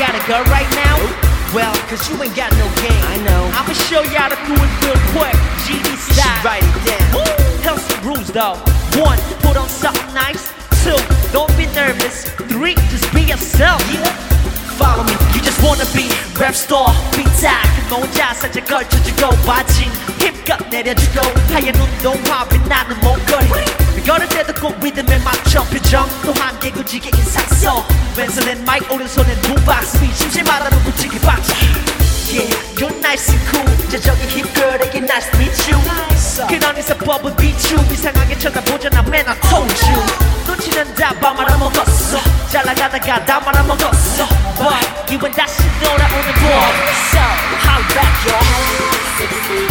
got a girl right now? Well, cause you ain't got no game. I know. I'ma show you how to do it real quick. GD style. Write it down. Tell some rules though. 1, put on something nice. 2, don't be nervous. 3, just be yourself. Follow me. You just wanna be rap star. 비딱 그 모자 살짝 걸쳐주고 바지 힘껏 내려주고 하얀 운동화 빛나는 목걸이 걸을 때도 꼭 리듬에 맞춰 표정 또 함께 굳이게 인상 써 왼손엔 마이크 오른손엔 붐박스 심심하다면 붙이기 박자 Yeah, you're nice and cool 저기 힙 girl에게 nice to meet you 그런 인사법은 비추 이상하게 쳐다보자 나 man I told you 눈치는 다 봐 말아먹었어 잘 나가다가 다 말아먹었어 But you and 다시 돌아오는 boy So, how back yo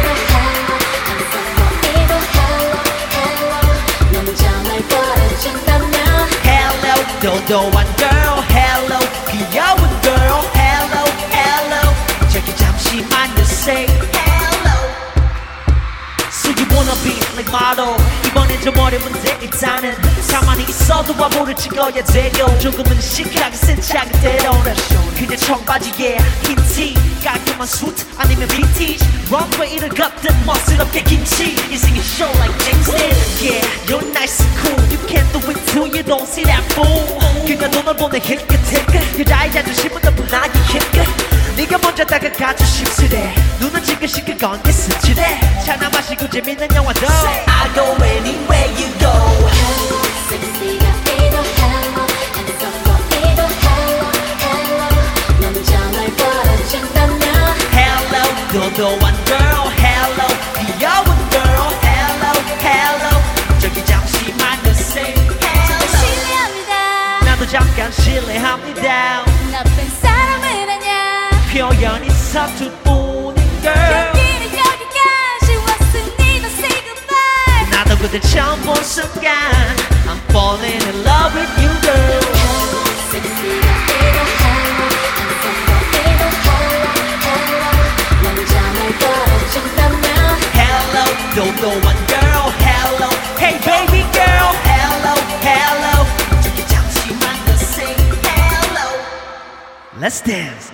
Hello, 도도한 girl Hello, 귀여운 girl Hello, hello 저기 잠시만 you say hello So you wanna be like model 이번엔 좀 어려운 데 일단은 가만히 있어도 와보를 찍어야 돼요 조금은 시크하게 센치하게 때로는 그냥 청바지에 흰 티 깔끔한 수트 아니면 빈티지 런웨이를 걷든 멋스럽게 김치 인생이 show like James did Yeah, you're nice and cool You can't do it too, you don't see that fool 그가 눈을 보내 힐끗힐끗 여자의 자존심은 너무 나의 힘끝 네가 먼저 다가가줘 씁쓸해 눈은 지그시그 건게 스치래 차나 마시고 재밌는 영화도 I go anywhere you go 섹시가 이도 hello handsome 이도 hello hello 먼저 날 걸어준다면 Hello 도도한 girl Hello 귀여운 girl Hello hello 저기 잠시만 you say hello 실례합니다 나도 잠깐 실례합니다 나쁜 사람은 아냐 표현이 서툴 뿐인 girl 길은 여기까지 왔으니 너 say goodbye 나도 그대 처음 본 순간 I'm falling in love with you girl 섹시가 이도 hello handsome 이도 hello hello 먼저 날 걸어준다면 Hello 도도한 girl Hello Hey baby girl Hello hello 저기 잠시만 you say hello Let's dance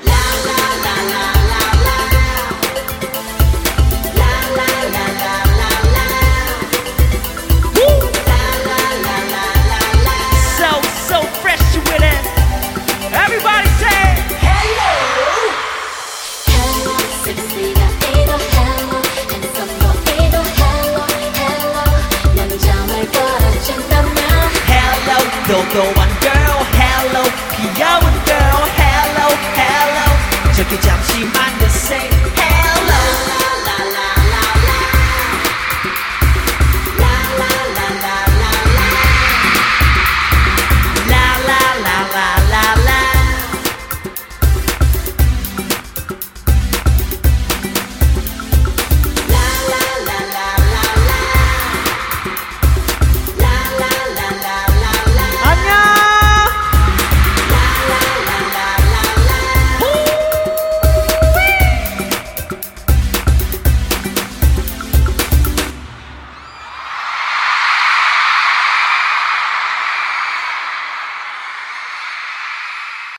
So fresh with it. Everybody say hello. 섹시가 이도 hello handsome 이도 hello hello 먼저 날 걸어준다면 Hello, 도도한 girl. Hello, 귀여운 girl. Hello, hello. 저기 잠시만 you say hello.